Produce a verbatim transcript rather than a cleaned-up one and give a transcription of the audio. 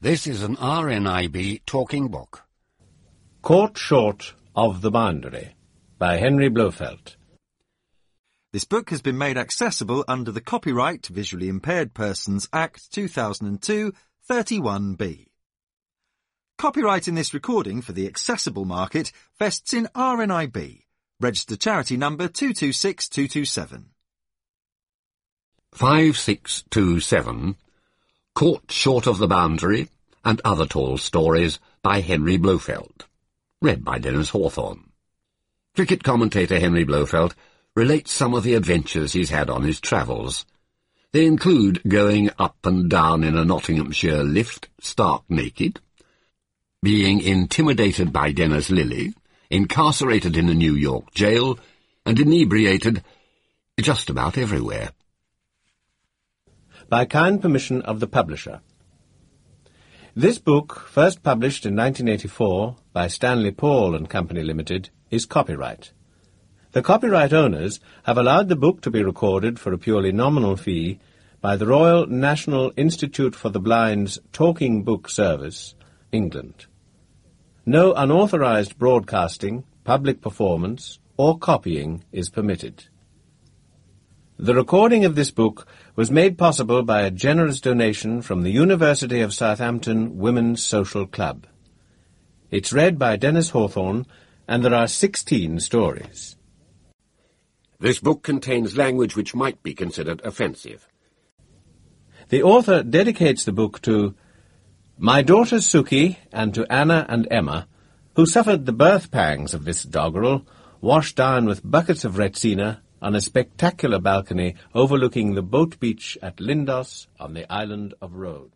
This is an R N I B talking book. Caught Short of the Boundary by Henry Blofeld. This book has been made accessible under the Copyright Visually Impaired Persons Act two thousand two, thirty-one B. Copyright in this recording for the accessible market vests in R N I B, registered charity number two two six two two seven. five six two seven, Caught Short of the Boundary and Other Tall Stories by Henry Blofeld. Read by Dennis Hawthorne. Cricket commentator Henry Blofeld relates some of the adventures he's had on his travels. They include going up and down in a Nottinghamshire lift stark naked, being intimidated by Dennis Lilly, incarcerated in a New York jail, and inebriated just about everywhere. By kind permission of the publisher. This book, first published in nineteen eighty-four by Stanley Paul and Company Limited, is copyright. The copyright owners have allowed the book to be recorded for a purely nominal fee by the Royal National Institute for the Blind's Talking Book Service, England. No unauthorized broadcasting, public performance, or copying is permitted. The recording of this book was made possible by a generous donation from the University of Southampton Women's Social Club. It's read by Dennis Hawthorne, and there are sixteen stories. This book contains language which might be considered offensive. The author dedicates the book to my daughters Suki and to Anna and Emma, who suffered the birth pangs of this doggerel, washed down with buckets of Retsina on a spectacular balcony overlooking the boat beach at Lindos on the island of Rhodes.